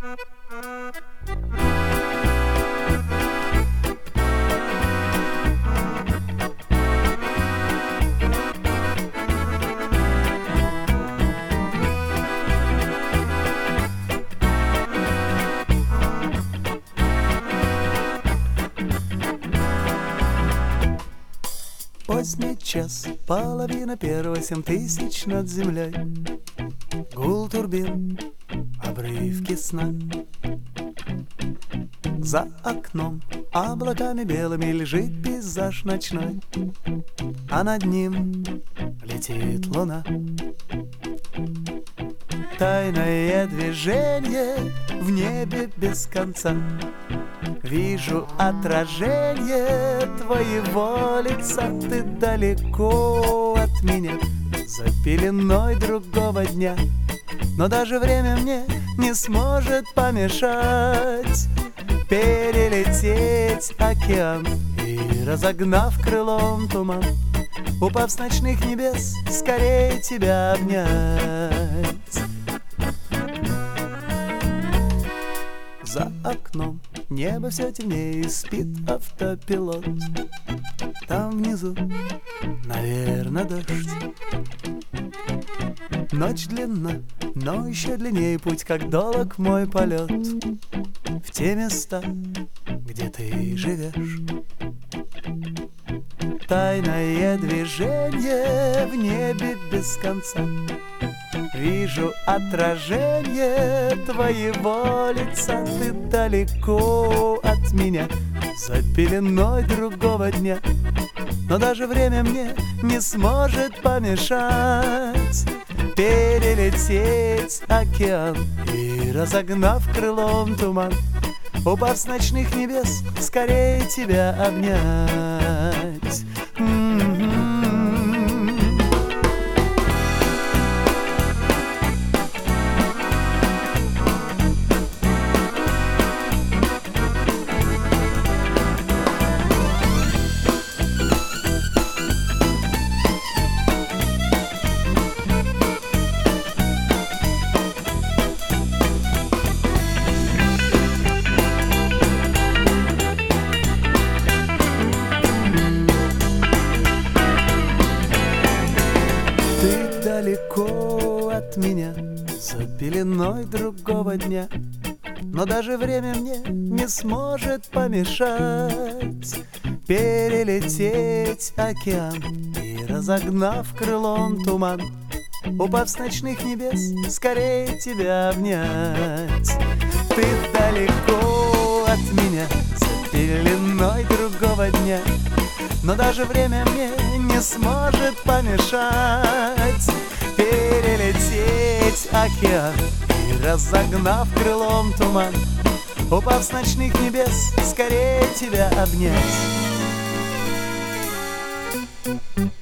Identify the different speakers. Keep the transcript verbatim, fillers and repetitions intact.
Speaker 1: Поздний час, половина первого, семь тысяч над землей. Гул турбин, обрывки сна. За окном облаками белыми лежит пейзаж ночной, а над ним летит луна. Тайное движение в небе без конца. Вижу отражение твоего лица. Ты далеко от меня, за пеленой другого дня, но даже время мне не сможет помешать перелететь океан и, разогнав крылом туман, упав с ночных небес, скорее тебя обнять. За окном небо все темнее, и спит автопилот. Там внизу, наверное, дождь. Ночь длинна, но еще длиннее путь, как долг мой полет в те места, где ты живешь. Тайное движение в небе без конца. Вижу отражение твоего лица. Ты далеко от меня, за пеленой другого дня, но даже время мне не сможет помешать перелететь океан и, разогнав крылом туман, упав с ночных небес, скорее тебя обнять. М-м-м. Далеко от меня, за пеленой другого дня, но даже время мне не сможет помешать перелететь океан и, разогнав крылом туман, упав с ночных небес, скорее тебя обнять. Ты далеко от меня, за пеленой другого дня, но даже время мне не сможет помешать перелететь океан и, разогнав крылом туман, упав с ночных небес, скорее тебя обнять.